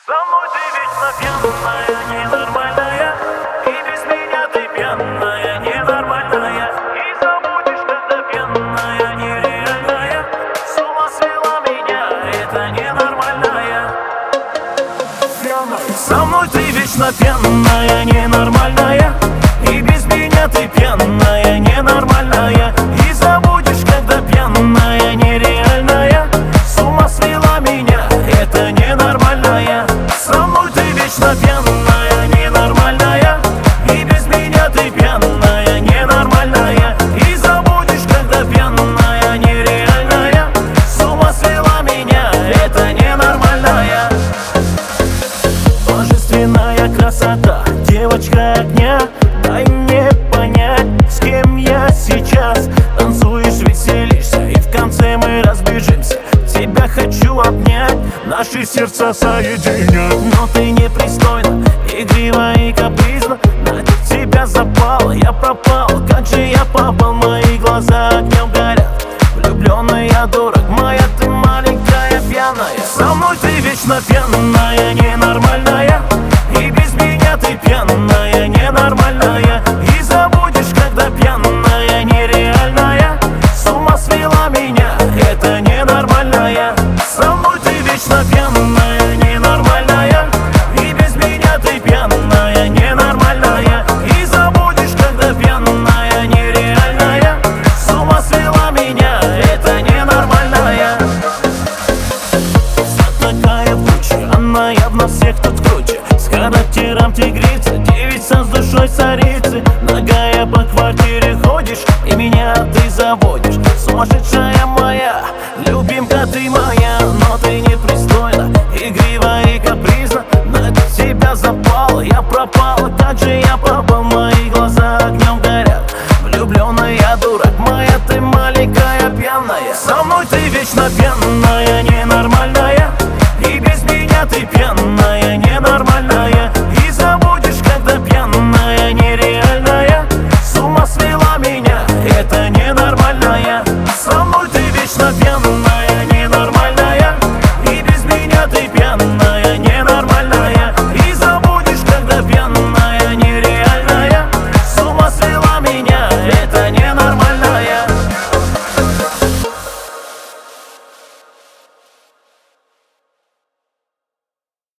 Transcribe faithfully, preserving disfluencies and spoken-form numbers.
Со мной ты вечно пьяная, ненормальная, и без меня ты пьяная, ненормальная. И забудешь, когда пьяная, нереальная. С ума свела меня, это ненормальная. Со мной ты вечно пьяная, ненормальная, и без меня ты пьяная, ненормальная. И забудешь, когда пьяная, нереальная. С ума свела меня, это ненормальная. Со мной ты вечно пьяная, ненормальная, и без меня ты пьяная, ненормальная. И забудешь, когда пьяная, нереальная. С ума свела меня, это ненормальная. Божественная красота, девочка огня, дай мне понять, с кем я сейчас. Танцуешь, веселишься, и в конце мы разбежимся. Тебя хочу обнять, наши сердца соединят. Но ты непристойна, игрива и капризна. На тебя запал, я пропал, как же я попал. Мои глаза огнем горят, влюбленный я дурак. Моя ты маленькая пьяная. Со мной ты вечно пьяная, ненормальная, и без меня ты пьяная, ненормальная. И забудешь, когда пьяная, нереальная. С ума свела меня, это ненормальная. Со мной ты вечно пьяная, ненормальная, и без меня ты пьяная, ненормальная. И забудешь, когда пьяная, нереальная. С ума свела меня, это ненормальная. Вся такая вкучая, она явно всех тут круче. С характером тигрицы, девица с душой царицы. Ногая по квартире ходишь, и меня ты заводишь. Сумасшедшая моя, любимка ты моя. Но ты непристойна, игрива и капризна. На тебя запал, я пропал, как же я попал. Мои глаза огнем горят, влюбленный я дурак. Моя ты маленькая пьяная. Со мной ты вечно пьяная, ненормальная,